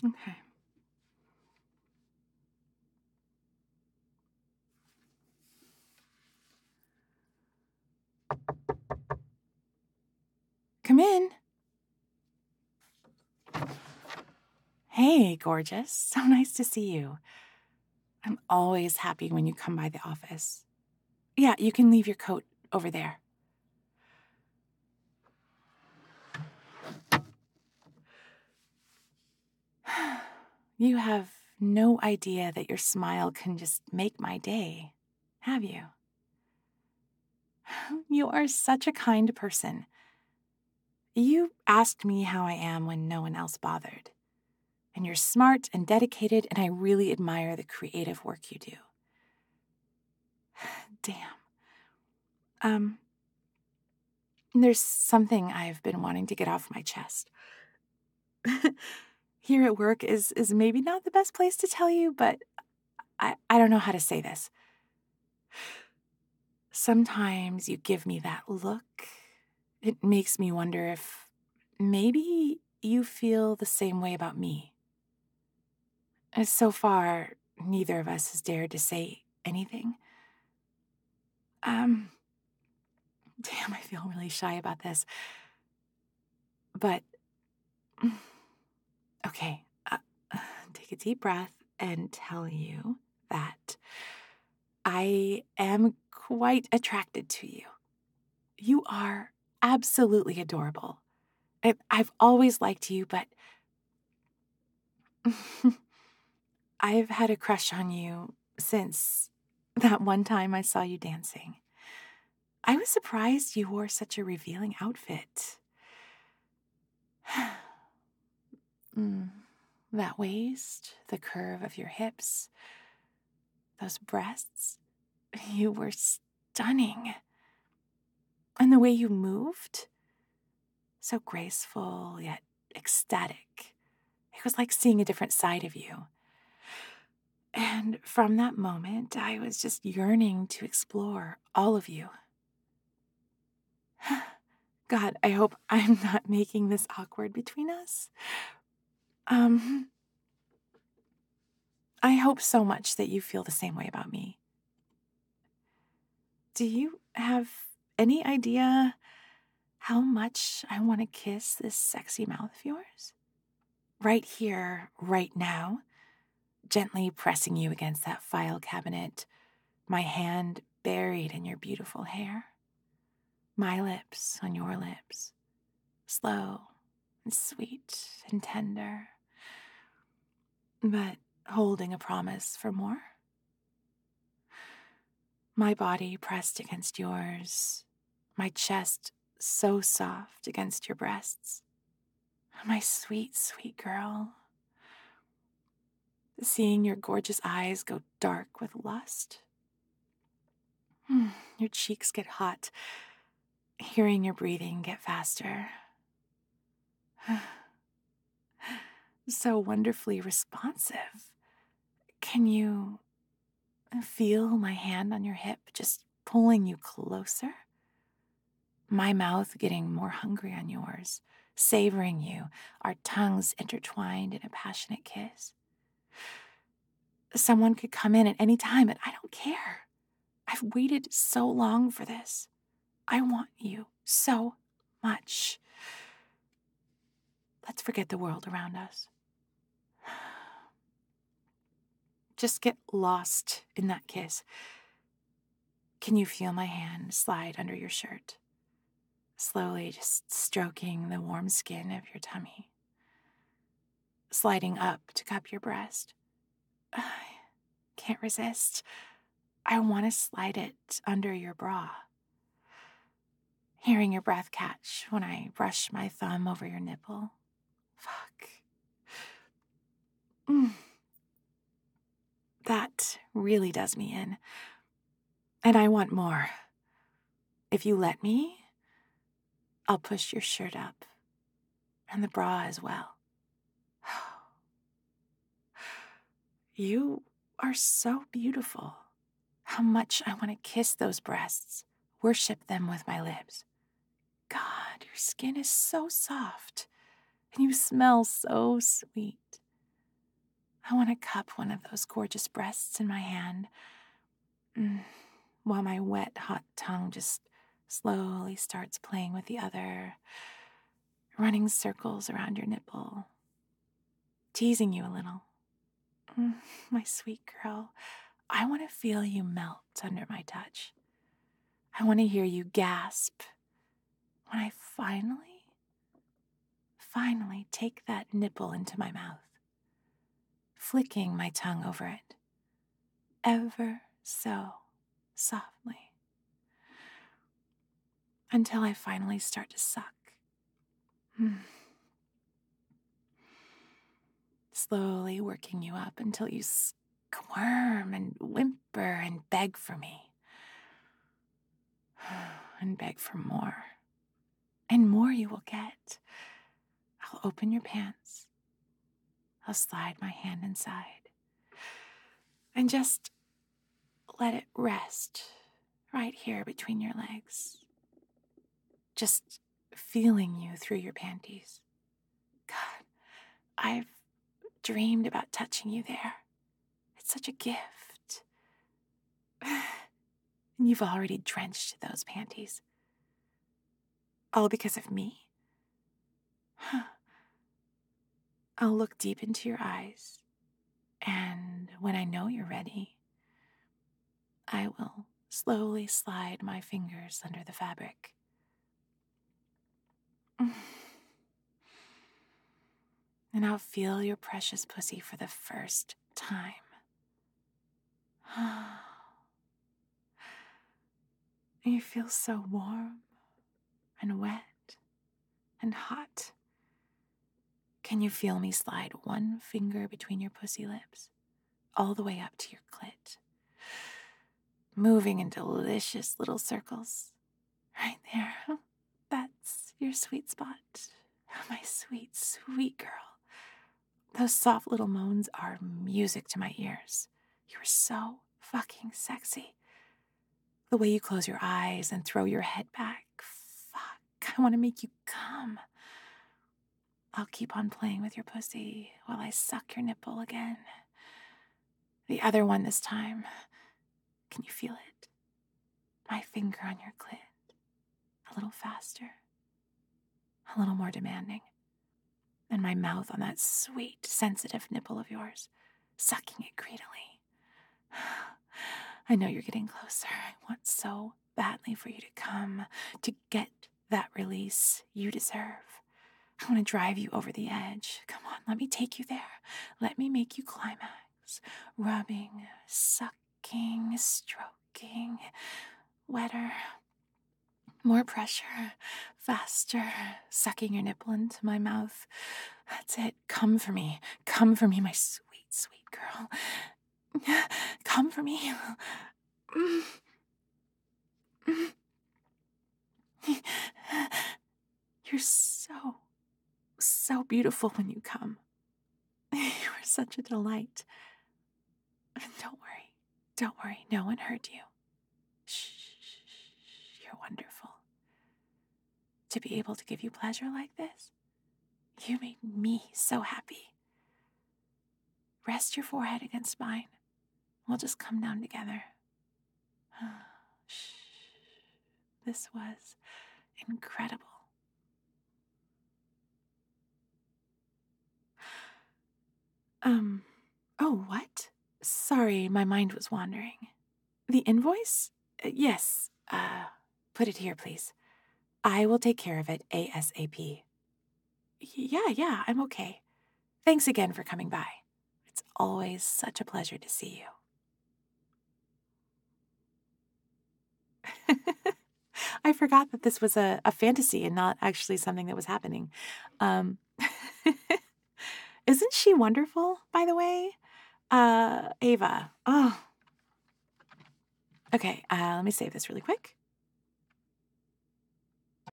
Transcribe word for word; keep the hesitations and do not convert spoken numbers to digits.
Okay. Come in. Hey, gorgeous. So nice to see you. I'm always happy when you come by the office. Yeah, you can leave your coat over there. You have no idea that your smile can just make my day, have you? You are such a kind person. You asked me how I am when no one else bothered. And you're smart and dedicated, and I really admire the creative work you do. Damn. Um, there's something I've been wanting to get off my chest. Here at work is is maybe not the best place to tell you, but I, I don't know how to say this. Sometimes you give me that look. It makes me wonder if maybe you feel the same way about me. And so far, neither of us has dared to say anything. Um, damn, I feel really shy about this. But, okay, uh, take a deep breath and tell you that I am quite attracted to you. You are absolutely adorable. I, I've always liked you, but I've had a crush on you since that one time I saw you dancing. I was surprised you wore such a revealing outfit. mm, that waist, the curve of your hips, those breasts, you were stunning. And the way you moved, so graceful yet ecstatic. It was like seeing a different side of you. And from that moment, I was just yearning to explore all of you. God, I hope I'm not making this awkward between us. Um, I hope so much that you feel the same way about me. Do you have any idea how much I want to kiss this sexy mouth of yours? Right here, right now, gently pressing you against that file cabinet, my hand buried in your beautiful hair, my lips on your lips, slow and sweet and tender, but holding a promise for more. My body pressed against yours, my chest so soft against your breasts. My sweet, sweet girl. Seeing your gorgeous eyes go dark with lust. Your cheeks get hot. Hearing your breathing get faster. So wonderfully responsive. Can you feel my hand on your hip just pulling you closer? My mouth getting more hungry on yours, savoring you, our tongues intertwined in a passionate kiss. Someone could come in at any time, and I don't care. I've waited so long for this. I want you so much. Let's forget the world around us. Just get lost in that kiss. Can you feel my hand slide under your shirt? Slowly just stroking the warm skin of your tummy. Sliding up to cup your breast. I can't resist. I want to slide it under your bra. Hearing your breath catch when I brush my thumb over your nipple. Fuck. Mm. That really does me in. And I want more. If you let me, I'll push your shirt up. And the bra as well. You are so beautiful. How much I want to kiss those breasts, worship them with my lips. God, your skin is so soft, and you smell so sweet. I want to cup one of those gorgeous breasts in my hand, mm, while my wet, hot tongue just slowly starts playing with the other, running circles around your nipple, teasing you a little. Mm, my sweet girl, I want to feel you melt under my touch. I want to hear you gasp when I finally, finally take that nipple into my mouth, flicking my tongue over it, ever so softly, until I finally start to suck. Hmm. Slowly working you up until you squirm and whimper and beg for me. And beg for more. And more you will get. I'll open your pants. I'll slide my hand inside. And just let it rest right here between your legs. Just feeling you through your panties. God, I've dreamed about touching you there. It's such a gift. And you've already drenched those panties. All because of me? I'll look deep into your eyes, and when I know you're ready, I will slowly slide my fingers under the fabric. And I'll feel your precious pussy for the first time. You feel so warm and wet and hot. Can you feel me slide one finger between your pussy lips, all the way up to your clit, moving in delicious little circles? Right there. That's your sweet spot. My sweet, sweet girl. Those soft little moans are music to my ears. You're so fucking sexy. The way you close your eyes and throw your head back. Fuck, I want to make you come. I'll keep on playing with your pussy while I suck your nipple again. The other one this time. Can you feel it? My finger on your clit. A little faster. A little more demanding. And my mouth on that sweet, sensitive nipple of yours, sucking it greedily. I know you're getting closer. I want so badly for you to come, to get that release you deserve. I want to drive you over the edge. Come on, let me take you there. Let me make you climax. Rubbing, sucking, stroking, wetter, more pressure, faster, sucking your nipple into my mouth. That's it. Come for me. Come for me, my sweet, sweet girl. Come for me. You're so, so beautiful when you come. You are such a delight. Don't worry. Don't worry. No one hurt you. Shh. You're wonderful. To be able to give you pleasure like this, you made me so happy. Rest your forehead against mine. We'll just come down together. Shh. This was incredible. Um, oh, what? Sorry, my mind was wandering. The invoice? Uh, yes, uh, put it here, please. I will take care of it ASAP. Yeah, yeah, I'm okay. Thanks again for coming by. It's always such a pleasure to see you. I forgot that this was a, a fantasy and not actually something that was happening. Um, isn't she wonderful, by the way? Uh, Ava. Oh. Okay, uh, let me save this really quick.